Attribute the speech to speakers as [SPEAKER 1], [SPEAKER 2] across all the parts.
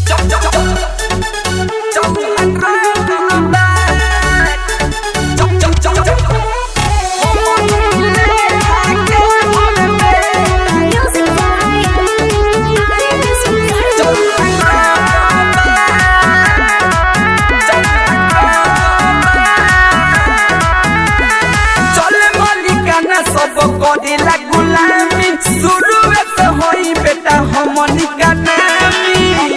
[SPEAKER 1] करेला गुलामी शुरू से होई बेटा हमनी का नामी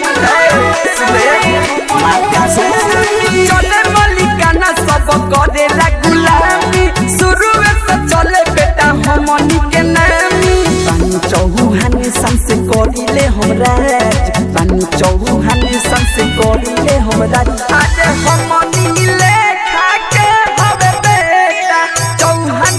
[SPEAKER 1] चले मलिकाना सब करेला गुलामी शुरू से चले बेटा हमनी के नामी पानी चौहानी संसे करिले हमरा पानी चौहानी संसे करिले हमरा आज हमनी ले खाके हवे बेटा चौहान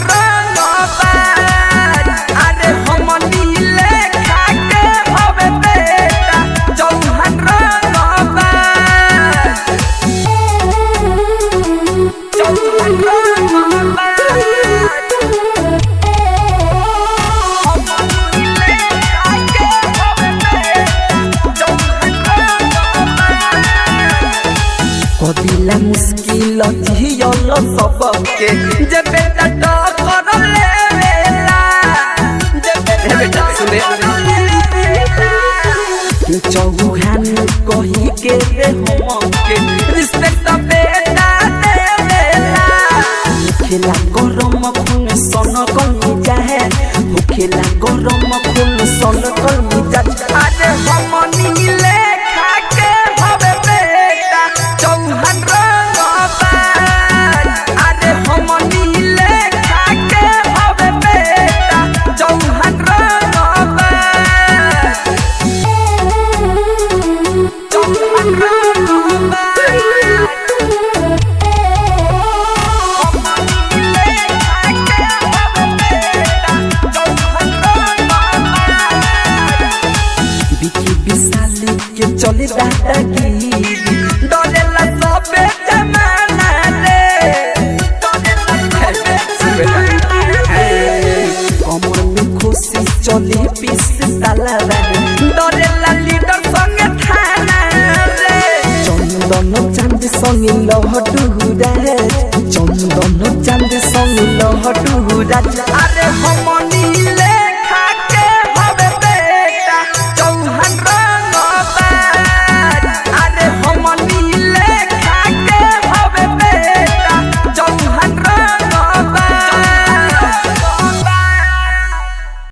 [SPEAKER 1] कदिला मुश्किल झियल सबके जे बेटा तो कर लेला जे बेटा सुने चौहान कही के रे हमके रिस्पेक्ट बेटा देला खेला गरम खून सन कल जाए खेला गरम खून सन कल जाए आज हमनी ले खाके हवे बेटा चौहान अरे हमनी ले खाके हवे बेटा चौहान चले दादागिरी डरेला सबे जमाना रे कमर में खुशी चले पीस ताला डरेला लीडर संगे थाना रे चंदन चांद संगे लहटू राज चंदन चांद संगे लहटू राज अरे हमनी